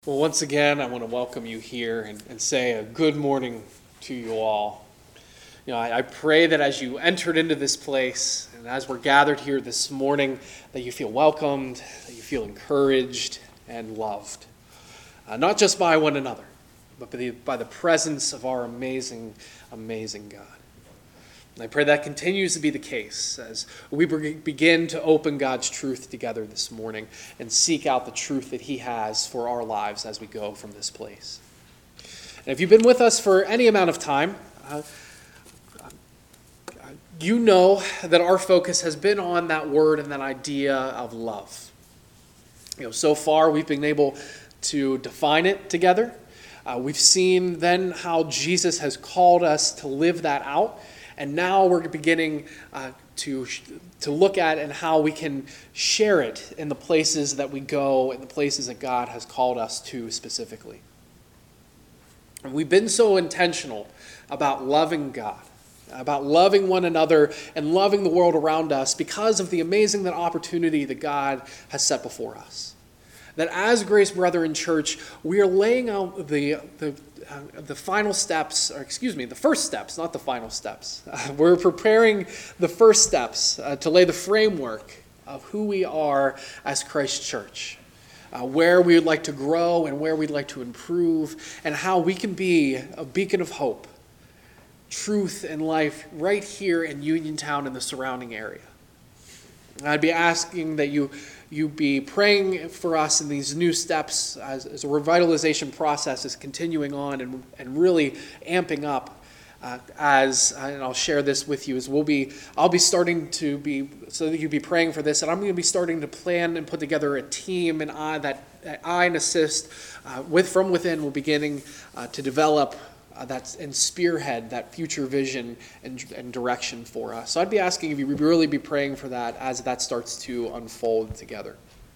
Well, once again, I want to welcome you here and say a good morning to you all. I pray that as you entered into this place and as we're gathered here this morning, that you feel welcomed, that you feel encouraged and loved. Not just by one another, but by the presence of our amazing, amazing God. And I pray that continues to be the case as we begin to open God's truth together this morning and seek out the truth that He has for our lives as we go from this place. And if you've been with us for any amount of time, you know that our focus has been on that word and that idea of love. So far we've been able to define it together. We've seen then how Jesus has called us to live that out. And now we're beginning to look at and how we can share it in the places that we go and the places that God has called us to specifically. And we've been so intentional about loving God, about loving one another and loving the world around us because of the amazing opportunity that God has set before us. That as Grace Brethren Church, we are laying out the final steps, the first steps, not the final steps. We're preparing the first steps to lay the framework of who we are as Christ Church, where we would like to grow and where we'd like to improve, and how we can be a beacon of hope, truth, and life right here in Uniontown and the surrounding area. I'd be asking that you be praying for us in these new steps as a revitalization process is continuing on and really amping up and I'll share this with you I'll be starting to be, so that you'd be praying for this, and I'm going to be starting to plan and put together a team and assist from within will beginning to develop and spearhead that future vision and direction for us. So I'd be asking if you would really be praying for that as that starts to unfold together.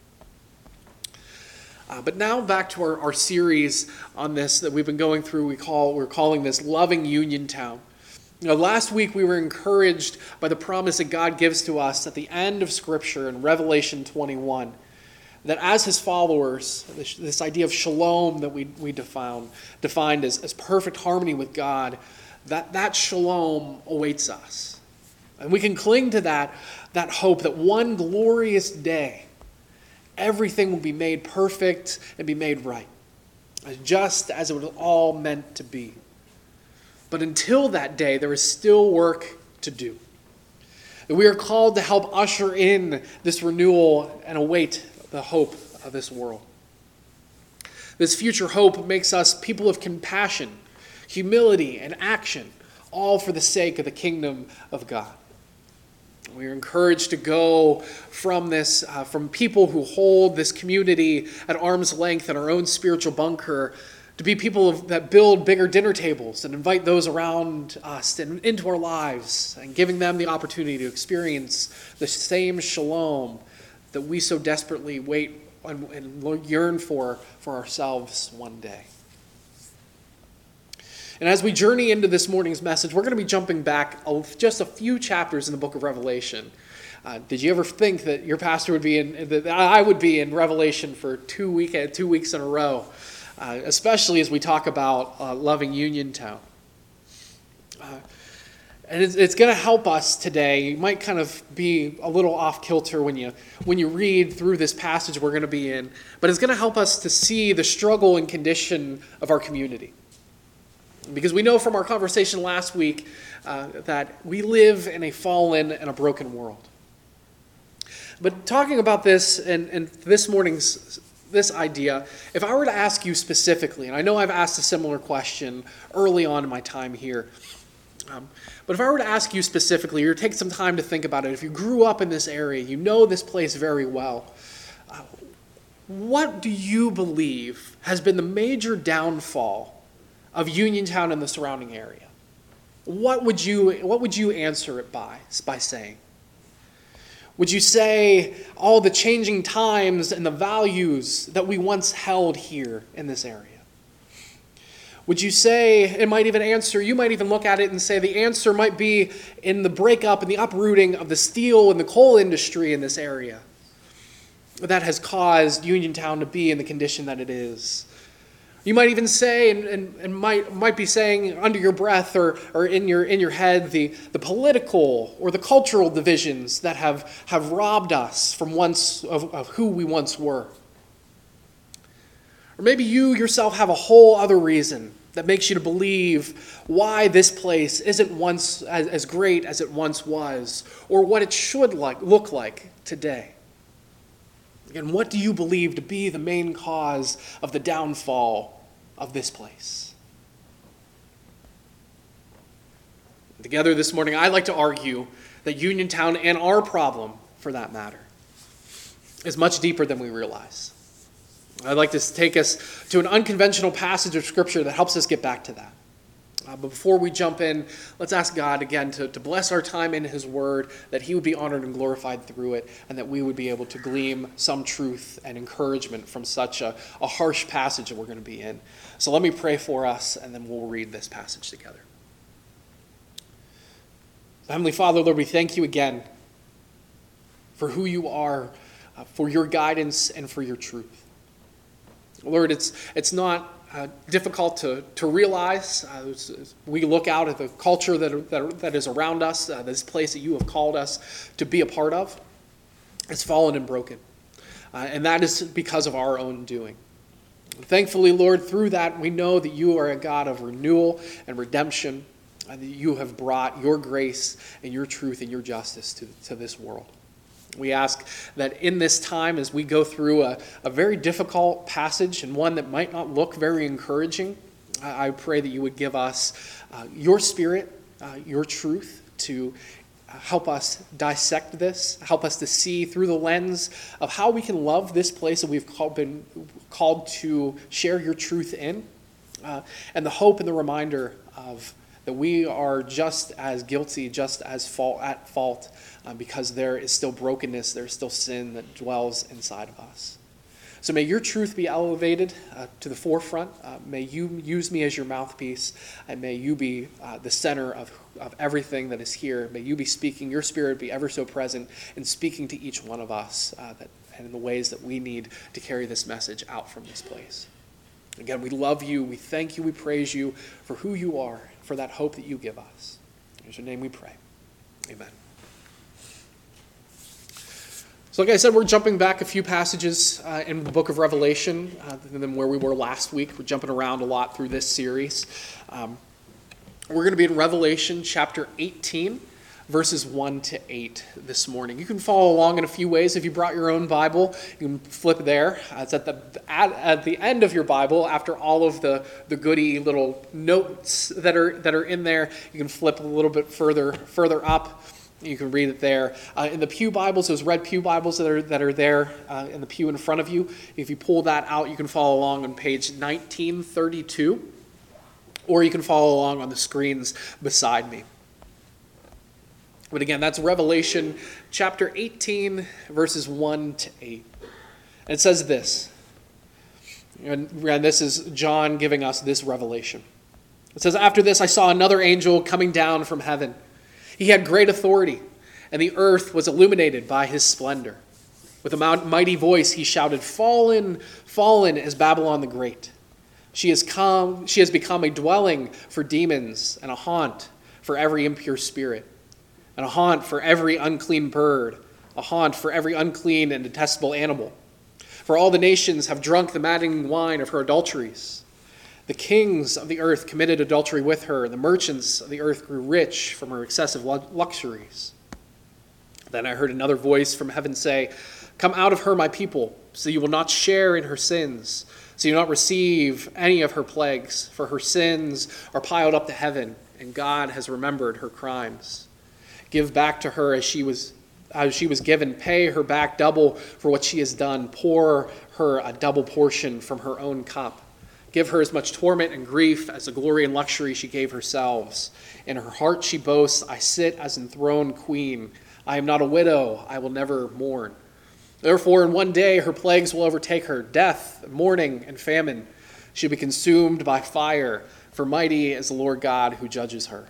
But now back to our series on this that we've been going through. We're calling this Loving Uniontown. Last week we were encouraged by the promise that God gives to us at the end of Scripture in Revelation 21. That as His followers, this idea of shalom that we defined as perfect harmony with God, that shalom awaits us. And we can cling to that hope that one glorious day, everything will be made perfect and be made right, just as it was all meant to be. But until that day, there is still work to do. That we are called to help usher in this renewal and await the hope of this world. This future hope makes us people of compassion, humility, and action, all for the sake of the kingdom of God. We are encouraged to go from this, from people who hold this community at arm's length in our own spiritual bunker, to be people that build bigger dinner tables and invite those around us and into our lives, and giving them the opportunity to experience the same shalom that we so desperately wait and yearn for ourselves one day. And as we journey into this morning's message, we're going to be jumping back just a few chapters in the book of Revelation. Did you ever think that your pastor would be that I would be in Revelation for 2 weeks in a row, especially as we talk about loving Uniontown? And it's going to help us today. You might kind of be a little off kilter when you read through this passage we're going to be in, but it's going to help us to see the struggle and condition of our community. Because we know from our conversation last week that we live in a fallen and a broken world. But talking about this and this morning's this idea, if I were to ask you specifically, and I know I've asked a similar question early on in my time here, but if I were to ask you specifically, or take some time to think about it, if you grew up in this area, you know this place very well, what do you believe has been the major downfall of Uniontown and the surrounding area? What would you answer it by saying? Would you say all the changing times and the values that we once held here in this area? Would you say, you might even look at it and say the answer might be in the breakup and the uprooting of the steel and the coal industry in this area? that has caused Uniontown to be in the condition that it is. You might even say, and might be saying under your breath or in your head, the political or the cultural divisions that have robbed us from of who we once were. Or maybe you yourself have a whole other reason that makes you to believe why this place isn't once as great as it once was, or what it should look like today. And what do you believe to be the main cause of the downfall of this place? Together this morning, I'd like to argue that Uniontown, and our problem for that matter, is much deeper than we realize. I'd like to take us to an unconventional passage of Scripture that helps us get back to that. But before we jump in, let's ask God again to bless our time in His Word, that He would be honored and glorified through it, and that we would be able to glean some truth and encouragement from such a harsh passage that we're going to be in. So let me pray for us, and then we'll read this passage together. Heavenly Father, Lord, we thank you again for who you are, for your guidance, and for your truth. Lord, it's not difficult to realize. We look out at the culture that is around us, this place that you have called us to be a part of. It's fallen and broken. And that is because of our own doing. Thankfully, Lord, through that, we know that you are a God of renewal and redemption, and that you have brought your grace and your truth and your justice to this world. We ask that in this time, as we go through a very difficult passage and one that might not look very encouraging, I pray that you would give us your Spirit, your truth to help us dissect this, help us to see through the lens of how we can love this place that we've been called to share your truth in, and the hope and the reminder of that we are just as guilty, just as at fault, because there is still brokenness, there is still sin that dwells inside of us. So may your truth be elevated to the forefront. May you use me as your mouthpiece, and may you be the center of everything that is here. May you be speaking, your Spirit be ever so present and speaking to each one of us and in the ways that we need to carry this message out from this place. Again, we love you, we thank you, we praise you for who you are, for that hope that you give us. In your name we pray. Amen. So like I said, we're jumping back a few passages in the book of Revelation than where we were last week. We're jumping around a lot through this series. We're going to be in Revelation chapter 18, verses 1 to 8 this morning. You can follow along in a few ways. If you brought your own Bible, you can flip there. It's at the end of your Bible, after all of the goody little notes that are in there. You can flip a little bit further up. You can read it there. In the pew Bibles, those red pew Bibles that are there in the pew in front of you, if you pull that out, you can follow along on page 1932, or you can follow along on the screens beside me. But again, that's Revelation chapter 18, verses 1 to 8. And it says this, and this is John giving us this revelation. It says, "After this I saw another angel coming down from heaven. He had great authority, and the earth was illuminated by his splendor. With a mighty voice he shouted, 'Fallen, fallen is Babylon the Great. She has become a dwelling for demons and a haunt for every impure spirit, and a haunt for every unclean bird, a haunt for every unclean and detestable animal. For all the nations have drunk the maddening wine of her adulteries. The kings of the earth committed adultery with her, and the merchants of the earth grew rich from her excessive luxuries.' Then I heard another voice from heaven say, 'Come out of her, my people, so you will not share in her sins, so you will not receive any of her plagues, for her sins are piled up to heaven, and God has remembered her crimes. Give back to her as she was given. Pay her back double for what she has done. Pour her a double portion from her own cup. Give her as much torment and grief as the glory and luxury she gave herself. In her heart she boasts, I sit as enthroned queen. I am not a widow. I will never mourn. Therefore, in one day her plagues will overtake her, death, mourning, and famine. She will be consumed by fire, for mighty is the Lord God who judges her.'"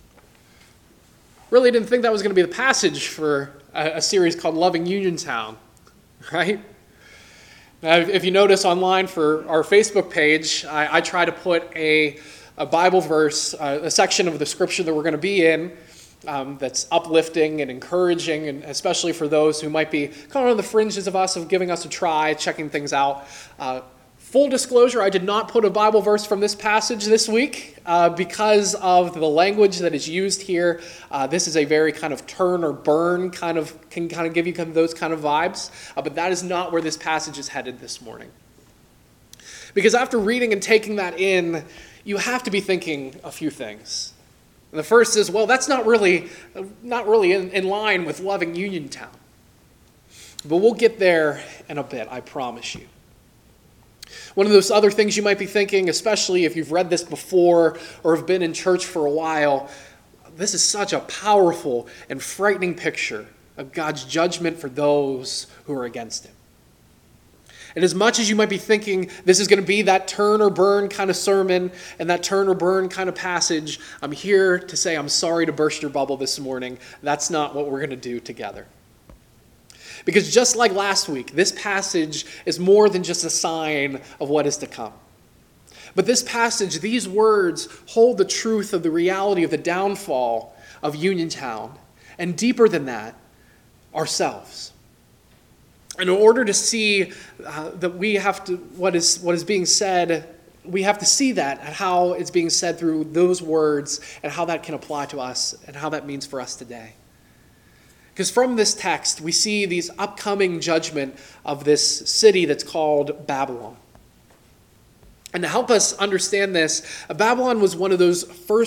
Really didn't think that was going to be the passage for a series called Loving Uniontown. right? Now, if you notice online for our Facebook page, I try to put a Bible verse, a section of the scripture that we're going to be in, that's uplifting and encouraging, and especially for those who might be kind of on the fringes of us, of giving us a try, checking things out. Full disclosure, I did not put a Bible verse from this passage this week because of the language that is used here. This is a very kind of turn or burn can give you those kind of vibes, but that is not where this passage is headed this morning. Because after reading and taking that in, you have to be thinking a few things. And the first is, well, that's not really in line with loving Uniontown. But we'll get there in a bit, I promise you. One of those other things you might be thinking, especially if you've read this before or have been in church for a while, this is such a powerful and frightening picture of God's judgment for those who are against him. And as much as you might be thinking this is going to be that turn or burn kind of sermon and that turn or burn kind of passage, I'm here to say I'm sorry to burst your bubble this morning. That's not what we're going to do together. Because just like last week, this passage is more than just a sign of what is to come. But this passage, these words, hold the truth of the reality of the downfall of Uniontown, and deeper than that, ourselves. And in order to see that we have to, what is being said, we have to see that and how it's being said through those words and how that can apply to us and how that means for us today. Because from this text, we see these upcoming judgment of this city that's called Babylon. And to help us understand this, Babylon was one of the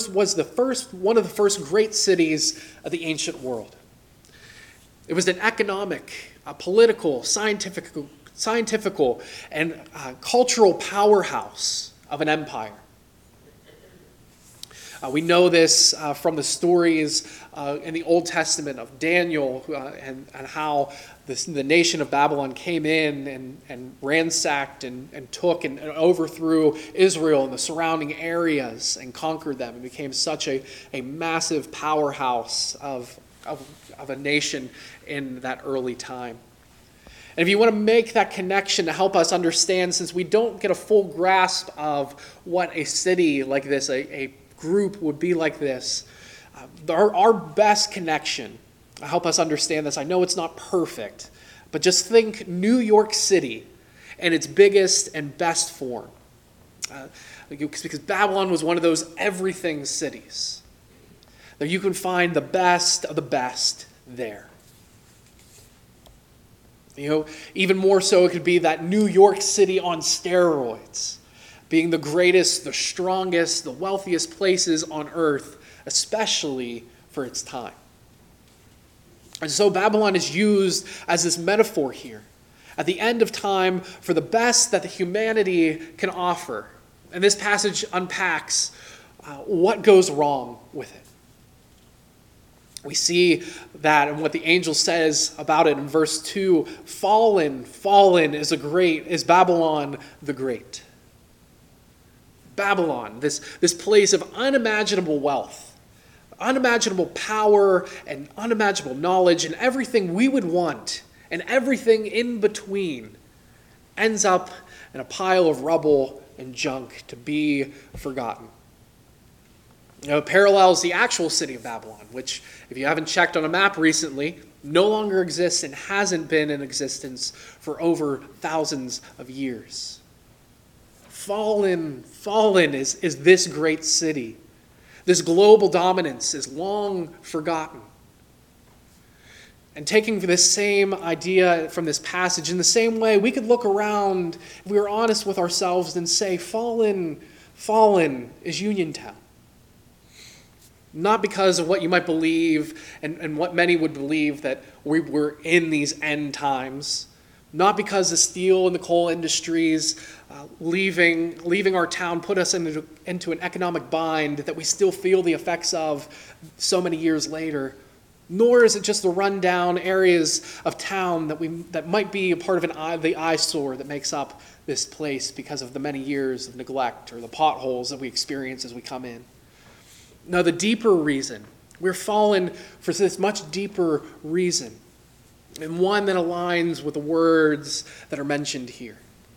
first great cities of the ancient world. It was an economic, political, scientific, and cultural powerhouse of an empire. We know this from the stories in the Old Testament of Daniel and how the nation of Babylon came in and ransacked and took and overthrew Israel and the surrounding areas and conquered them and became such a massive powerhouse of a nation in that early time. And if you want to make that connection to help us understand, since we don't get a full grasp of what a city like this, a group would be like this, our best connection to help us understand this, I know it's not perfect, but just think New York City in its biggest and best form. Because Babylon was one of those everything cities. That you can find the best of the best there. Even more so, it could be that New York City on steroids, being the greatest, the strongest, the wealthiest places on earth, especially for its time. And so Babylon is used as this metaphor here, at the end of time, for the best that the humanity can offer. And this passage unpacks what goes wrong with it. We see that in what the angel says about it in verse 2, fallen is Babylon the Great. Babylon, this place of unimaginable wealth, unimaginable power, and unimaginable knowledge, and everything we would want, and everything in between, ends up in a pile of rubble and junk to be forgotten. It parallels the actual city of Babylon, which, if you haven't checked on a map recently, no longer exists and hasn't been in existence for over thousands of years. Fallen is this great city. This global dominance is long forgotten. And taking this same idea from this passage, in the same way, we could look around, if we were honest with ourselves, and say, fallen is Uniontown. Not because of what you might believe and what many would believe that we were in these end times. Not because the steel and the coal industries leaving our town put us into an economic bind that we still feel the effects of so many years later. Nor is it just the rundown areas of town that might be a part of the eyesore that makes up this place because of the many years of neglect or the potholes that we experience as we come in. No, the deeper reason, we're fallen for this much deeper reason. and one that aligns with the words that are mentioned here.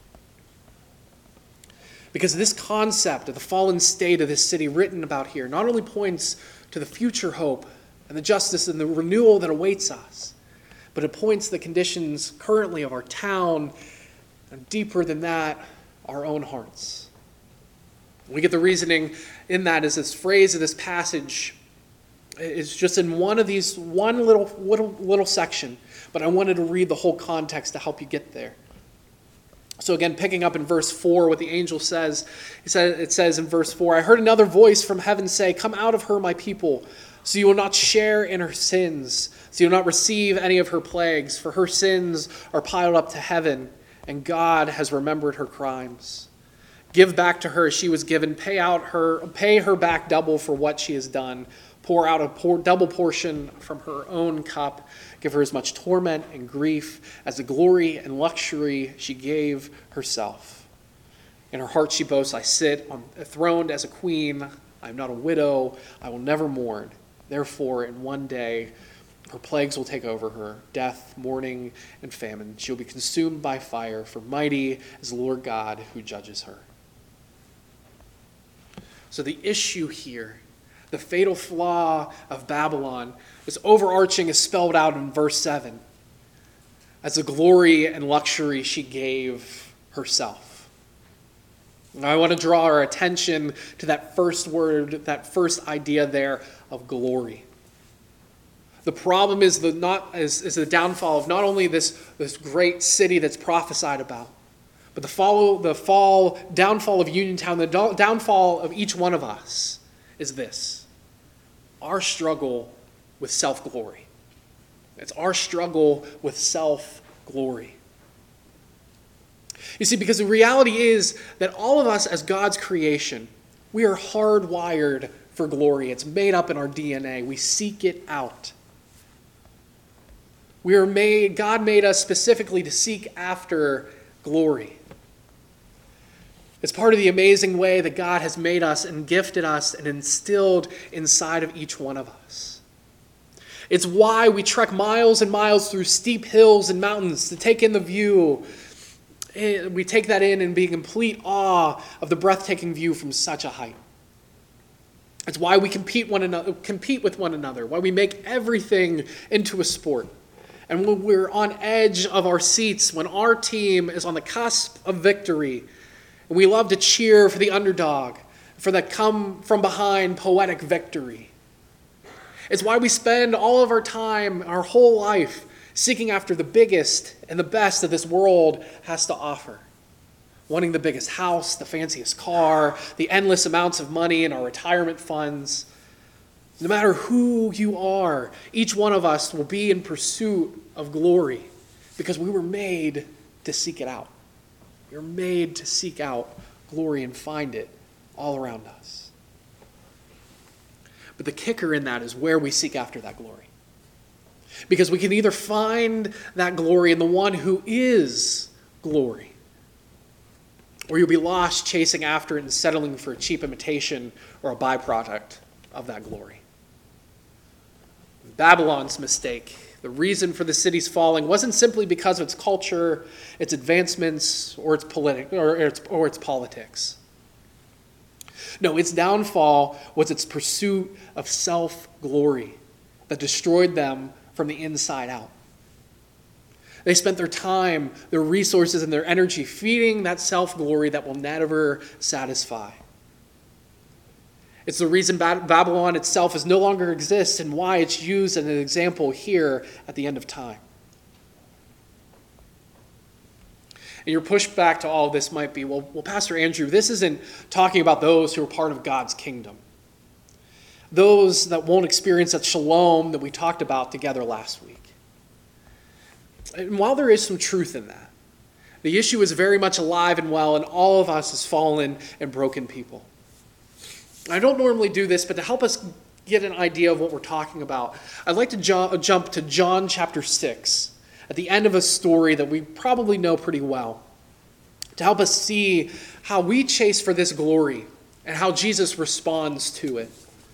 Because this concept of the fallen state of this city written about here not only points to the future hope and the justice and the renewal that awaits us, but it points to the conditions currently of our town, and deeper than that, our own hearts. We get the reasoning in that as this phrase of this passage is just in one little section, but I wanted to read the whole context to help you get there. So again, picking up in verse 4, what the angel says, it says in verse 4, "I heard another voice from heaven say, 'Come out of her, my people, so you will not share in her sins, so you will not receive any of her plagues, for her sins are piled up to heaven, and God has remembered her crimes. Give back to her as she was given, pay her back double for what she has done. Pour out a double portion from her own cup. Give her as much torment and grief as the glory and luxury she gave herself. In her heart she boasts, I sit enthroned as a queen. I am not a widow. I will never mourn. Therefore, in one day, her plagues will take over her, death, mourning, and famine. She will be consumed by fire, for mighty is the Lord God who judges her.'" So the issue here, the fatal flaw of Babylon, is overarching, is spelled out in verse 7 as the glory and luxury she gave herself. Now I want to draw our attention to that first word, that first idea there of glory. The problem is the downfall of not only this great city that's prophesied about, but the downfall of Uniontown, the downfall of each one of us is this: our struggle with self-glory. It's our struggle with self-glory. You see, because the reality is that all of us as God's creation, we are hardwired for glory. It's made up in our DNA. We seek it out. God made us specifically to seek after glory. It's part of the amazing way that God has made us and gifted us and instilled inside of each one of us. It's why we trek miles and miles through steep hills and mountains to take in the view. We take that in and be in complete awe of the breathtaking view from such a height. It's why we compete with one another, why we make everything into a sport. And when we're on edge of our seats, when our team is on the cusp of victory, and we love to cheer for the underdog, for that come from behind poetic victory. It's why we spend all of our time, our whole life, seeking after the biggest and the best that this world has to offer. Wanting the biggest house, the fanciest car, the endless amounts of money in our retirement funds. No matter who you are, each one of us will be in pursuit of glory because we were made to seek it out. We were made to seek out glory and find it all around us. But the kicker in that is where we seek after that glory. Because we can either find that glory in the one who is glory, or you'll be lost chasing after it and settling for a cheap imitation or a byproduct of that glory. Babylon's mistake, the reason for the city's falling, wasn't simply because of its culture, its advancements, or its politics. No, its downfall was its pursuit of self-glory that destroyed them from the inside out. They spent their time, their resources, and their energy feeding that self-glory that will never satisfy. It's the reason Babylon itself no longer exists and why it's used as an example here at the end of time. And your pushback to all of this might be, well, Pastor Andrew, this isn't talking about those who are part of God's kingdom. Those that won't experience that shalom that we talked about together last week. And while there is some truth in that, the issue is very much alive and well in all of us as fallen and broken people. I don't normally do this, but to help us get an idea of what we're talking about, I'd like to jump to John chapter 6, at the end of a story that we probably know pretty well, to help us see how we chase for this glory and how Jesus responds to it.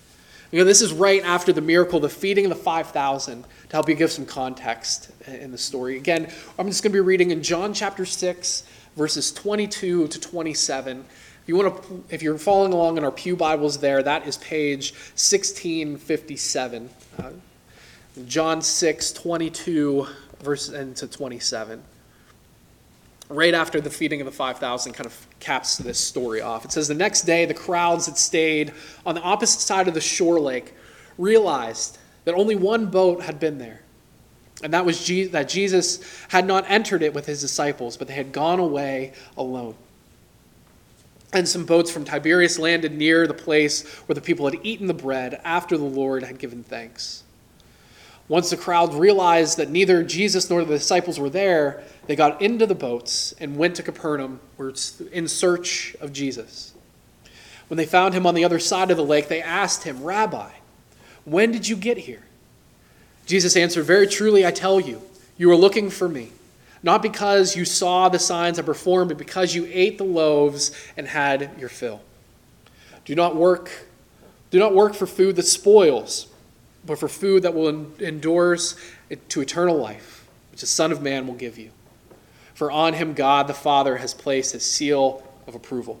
This is right after the miracle, the feeding of the 5,000, to help you give some context in the story. Again, I'm just going to be reading in John chapter 6, verses 22 to 27. If you're following along in our pew Bibles there, that is page 1657. John 6, 22 verses to 27. Right after the feeding of the 5,000 kind of caps this story off. It says, the next day the crowds that stayed on the opposite side of the shore lake realized that only one boat had been there, and that was that Jesus had not entered it with his disciples, but they had gone away alone. And some boats from Tiberias landed near the place where the people had eaten the bread after the Lord had given thanks. Once the crowd realized that neither Jesus nor the disciples were there, they got into the boats and went to Capernaum in search of Jesus. When they found him on the other side of the lake, they asked him, "Rabbi, when did you get here?" Jesus answered, "Very truly I tell you, you are looking for me, not because you saw the signs I performed, but because you ate the loaves and had your fill. Do not work for food that spoils, but for food that will endures to eternal life, which the Son of Man will give you. For on him God the Father has placed his seal of approval."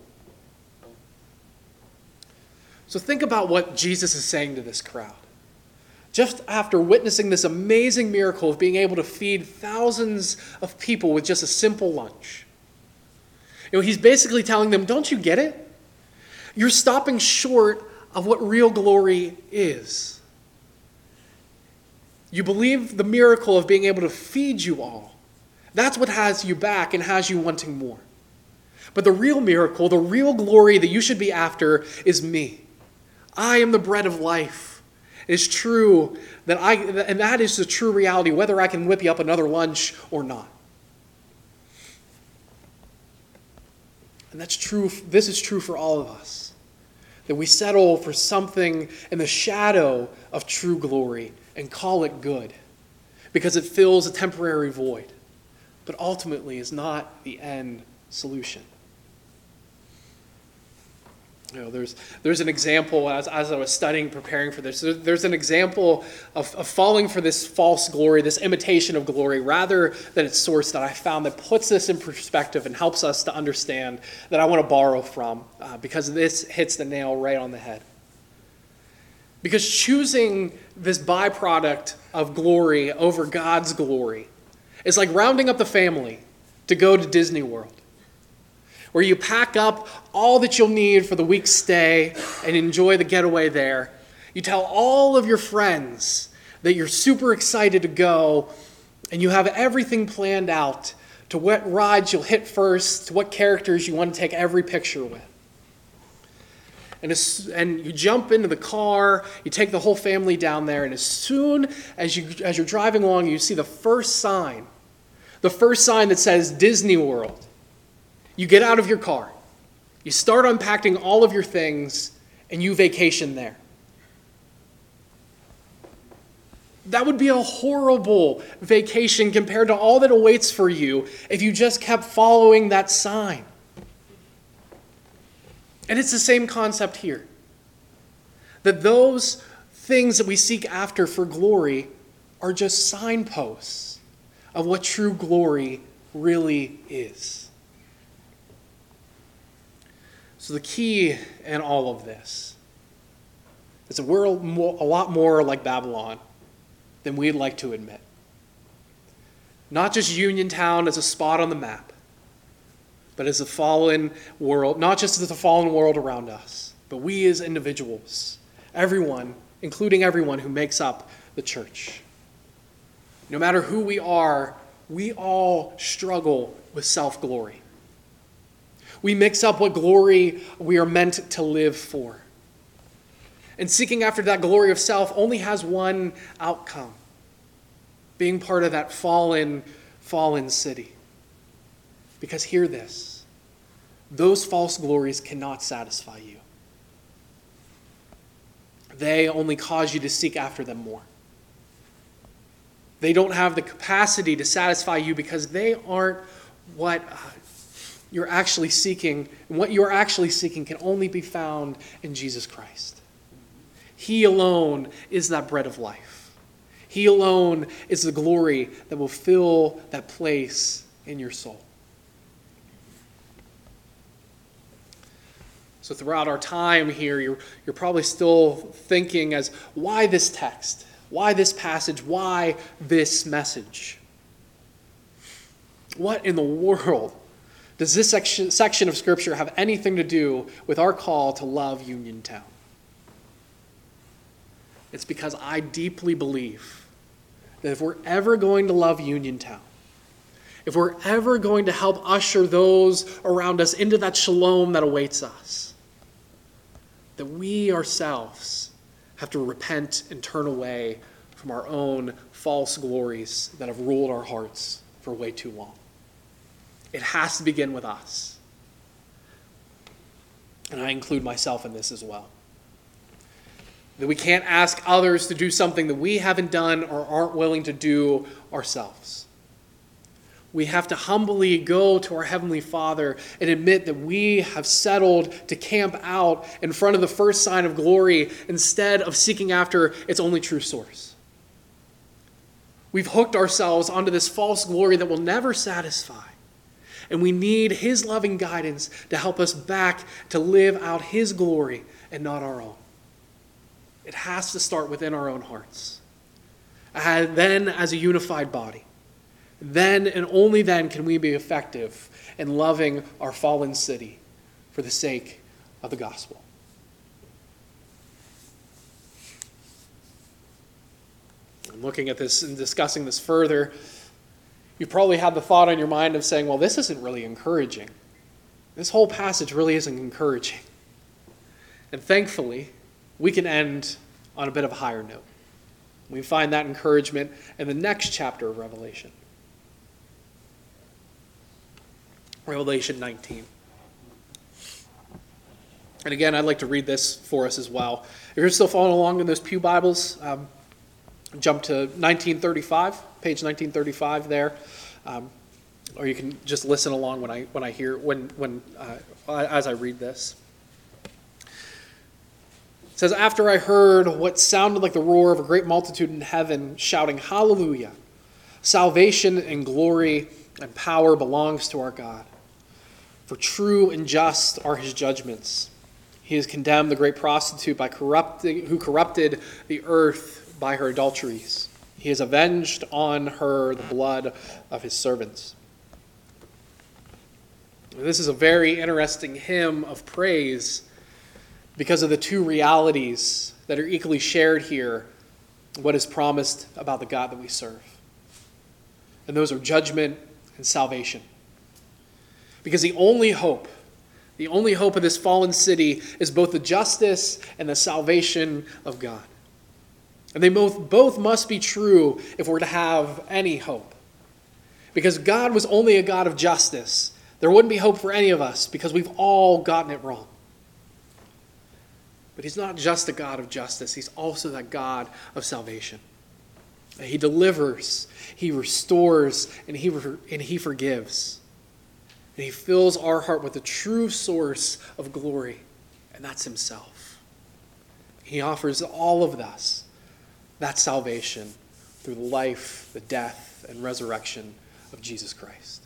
So think about what Jesus is saying to this crowd. Just after witnessing this amazing miracle of being able to feed thousands of people with just a simple lunch, he's basically telling them, don't you get it? You're stopping short of what real glory is. You believe the miracle of being able to feed you all. That's what has you back and has you wanting more. But the real miracle, the real glory that you should be after is me. I am the bread of life. It is true and that is the true reality, whether I can whip you up another lunch or not. And that's true. This is true for all of us. That we settle for something in the shadow of true glory and call it good because it fills a temporary void, but ultimately is not the end solution. There's an example, as I was studying, preparing for this, there's an example of falling for this false glory, this imitation of glory, rather than its source, that I found that puts this in perspective and helps us to understand, that I want to borrow from, because this hits the nail right on the head. Because choosing this byproduct of glory over God's glory is like rounding up the family to go to Disney World, where you pack up all that you'll need for the week's stay and enjoy the getaway there. You tell all of your friends that you're super excited to go, and you have everything planned out to what rides you'll hit first, to what characters you want to take every picture with. And you jump into the car, you take the whole family down there, and as soon as you're driving along, you see the first sign that says Disney World. You get out of your car, you start unpacking all of your things, and you vacation there. That would be a horrible vacation compared to all that awaits for you if you just kept following that sign. And it's the same concept here. That those things that we seek after for glory are just signposts of what true glory really is. So the key in all of this is that we're a lot more like Babylon than we'd like to admit. Not just Uniontown as a spot on the map, but as a fallen world, not just as the fallen world around us, but we as individuals, everyone, including everyone who makes up the church. No matter who we are, we all struggle with self-glory. We mix up what glory we are meant to live for. And seeking after that glory of self only has one outcome: being part of that fallen city. Because hear this, those false glories cannot satisfy you. They only cause you to seek after them more. They don't have the capacity to satisfy you because they aren't what you're actually seeking. And what you're actually seeking can only be found in Jesus Christ. He alone is that bread of life. He alone is the glory that will fill that place in your soul. So throughout our time here, you're probably still thinking as, why this text? Why this passage? Why this message? What in the world does this section of Scripture have anything to do with our call to love Uniontown? It's because I deeply believe that if we're ever going to love Uniontown, if we're ever going to help usher those around us into that shalom that awaits us, that we ourselves have to repent and turn away from our own false glories that have ruled our hearts for way too long. It has to begin with us. And I include myself in this as well. That we can't ask others to do something that we haven't done or aren't willing to do ourselves. We have to humbly go to our Heavenly Father and admit that we have settled to camp out in front of the first sign of glory instead of seeking after its only true source. We've hooked ourselves onto this false glory that will never satisfy. And we need His loving guidance to help us back to live out His glory and not our own. It has to start within our own hearts. And then as a unified body. Then and only then can we be effective in loving our fallen city for the sake of the gospel. And looking at this and discussing this further, you probably had the thought on your mind of saying, well, this isn't really encouraging. This whole passage really isn't encouraging. And thankfully, we can end on a bit of a higher note. We find that encouragement in the next chapter of Revelation. Revelation 19. And again, I'd like to read this for us as well. If you're still following along in those Pew Bibles, jump to 1935, page 1935 there, or you can just listen along as I read this. It says, "After I heard what sounded like the roar of a great multitude in heaven, shouting, 'Hallelujah! Salvation and glory and power belongs to our God. For true and just are His judgments. He has condemned the great prostitute who corrupted the earth by her adulteries. He has avenged on her the blood of His servants.'" This is a very interesting hymn of praise because of the two realities that are equally shared here, what is promised about the God that we serve. And those are judgment and salvation. Because the only hope of this fallen city is both the justice and the salvation of God. And they both must be true if we're to have any hope. Because God was only a God of justice, there wouldn't be hope for any of us because we've all gotten it wrong. But He's not just a God of justice, He's also that God of salvation. He delivers, He restores, and He forgives. And He fills our heart with the true source of glory, and that's Himself. He offers all of us that salvation through the life, the death, and resurrection of Jesus Christ.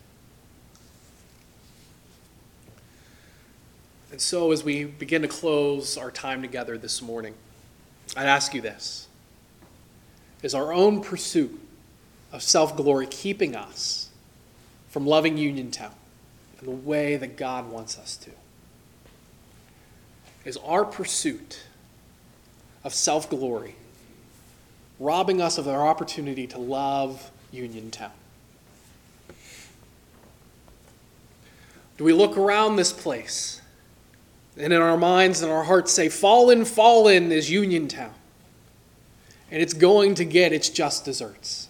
And so as we begin to close our time together this morning, I'd ask you this. Is our own pursuit of self-glory keeping us from loving Uniontown in the way that God wants us to? Is our pursuit of self-glory robbing us of our opportunity to love Uniontown? Do we look around this place and in our minds and our hearts say, fallen, fallen is Uniontown, and it's going to get its just desserts?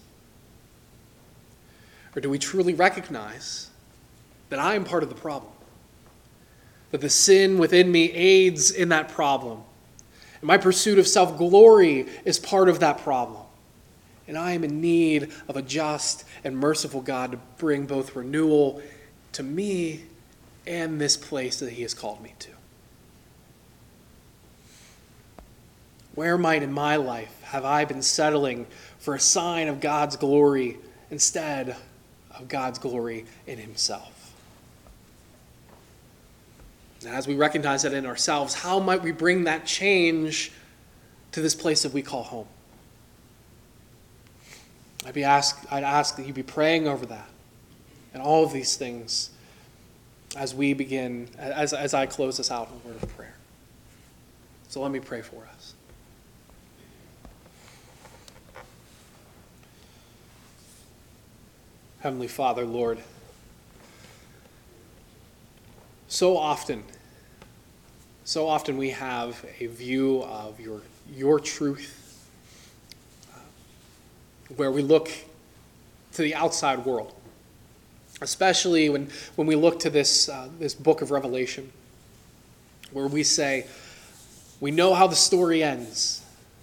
Or do we truly recognize that I am part of the problem? That the sin within me aids in that problem. And my pursuit of self-glory is part of that problem. And I am in need of a just and merciful God to bring both renewal to me and this place that He has called me to. Where might in my life have I been settling for a sign of God's glory instead of God's glory in himself? And as we recognize that in ourselves, how might we bring that change to this place that we call home? I'd ask that you be praying over that and all of these things as we begin, as I close this out in a word of prayer. So let me pray for us. Heavenly Father, Lord, so often we have a view of your truth where we look to the outside world, especially when we look to this book of Revelation, where we say, we know how the story ends,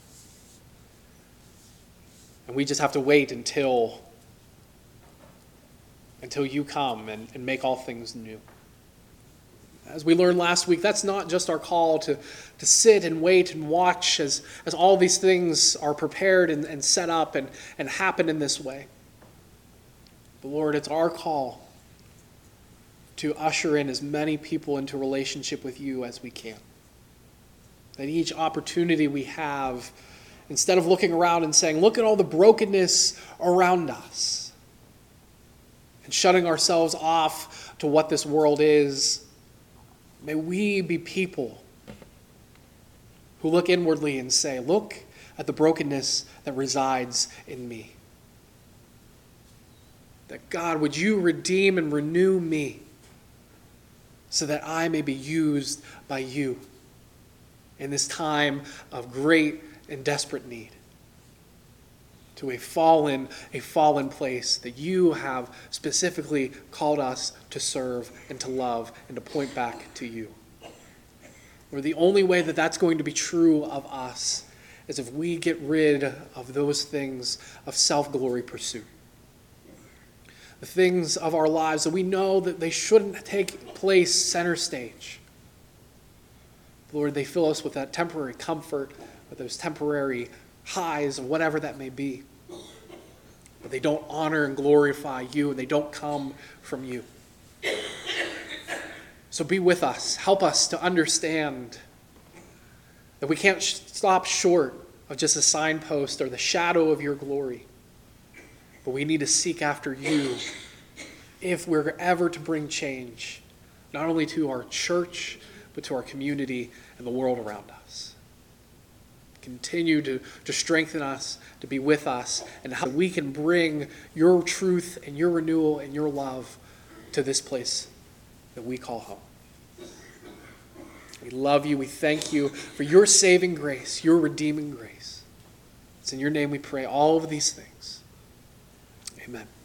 and we just have to wait until you come and make all things new. As we learned last week, that's not just our call to sit and wait and watch as all these things are prepared and set up and happen in this way. But Lord, it's our call to usher in as many people into relationship with you as we can. That each opportunity we have, instead of looking around and saying, look at all the brokenness around us, and shutting ourselves off to what this world is, may we be people who look inwardly and say, look at the brokenness that resides in me. That God, would you redeem and renew me so that I may be used by you in this time of great and desperate need. To a fallen place that you have specifically called us to serve and to love and to point back to you. Lord, the only way that that's going to be true of us is if we get rid of those things of self-glory pursuit. The things of our lives that we know that they shouldn't take place center stage. Lord, they fill us with that temporary comfort, with those temporary highs of whatever that may be. But they don't honor and glorify you, and they don't come from you. So be with us. Help us to understand that we can't stop short of just a signpost or the shadow of your glory. But we need to seek after you if we're ever to bring change, not only to our church, but to our community and the world around us. Continue to strengthen us, to be with us, and how we can bring your truth and your renewal and your love to this place that we call home. We love you. We thank you for your saving grace, your redeeming grace. It's in your name we pray all of these things. Amen.